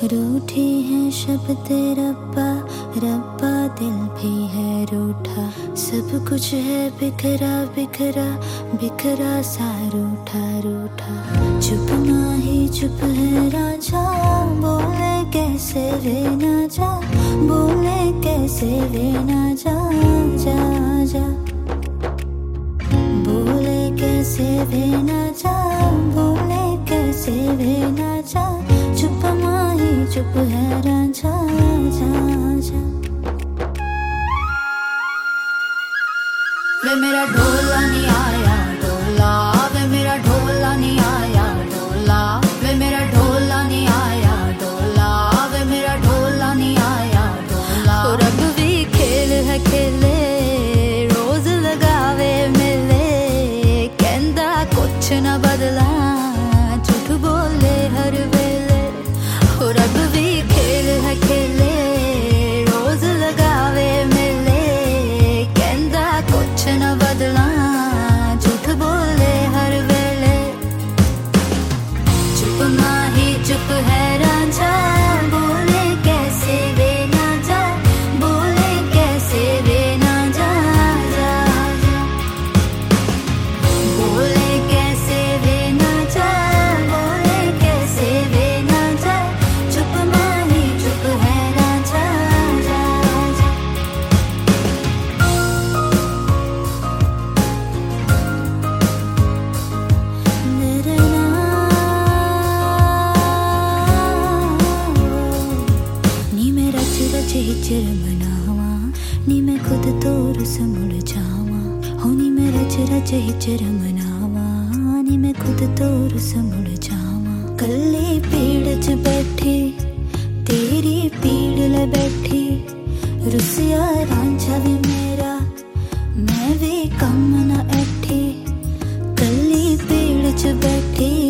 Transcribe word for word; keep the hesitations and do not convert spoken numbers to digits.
रूठी है शब्द रब्बा, रब्बा दिल भी है रूठा। सब कुछ है बिखरा बिखरा, बिखरा सा रूठा रूठा। चुप ना ही चुप है राजा, बोले कैसे वे ना जा, बोले कैसे वे ना जा जा जा। बोले कैसे वे ना जा, बोले कैसे वे ना जा। चुप माही चुप है राजा जा जा। वे मेरा ढोला नहीं आया ढोला, वे मेरा ढोला नहीं आया ढोला, वे मेरा ढोला नहीं आया ढोला, वे मेरा ढोला नहीं आया ढोला। और अब भी खेल है खेले, रोज लगावे मेले, कहंदा कुछ ना बदला, झूठ बोले हर वेले। और अब भी खेल है खेले, रोज लगावे मेले, कहंदा कुछ न बदला, झूठ बोले हर वेले। चुप ना ही चुप है राजा, बोले कैसे वे ना जा, बोले कैसे वे ना जा जा जा। बोले कैसे वे ना जा, बोले कैसे वे ना जा। चुप माही चुप है राजा जा जा। मेरे नी मैं रच रच हिचर मनावा, नी मैं खुद तो रुस मुड़ जावा। हो नी मैं रच रच हिचर मनावा, नी मैं खुद तो रुस मुड़ जावा। कल्ली पीड़ च बैठी, तेरी पीड़ ले बैठी, रुसिया रांझा वे मेरा, मैं भी कम न ऐठी। कल्ली पीड़ च बैठी,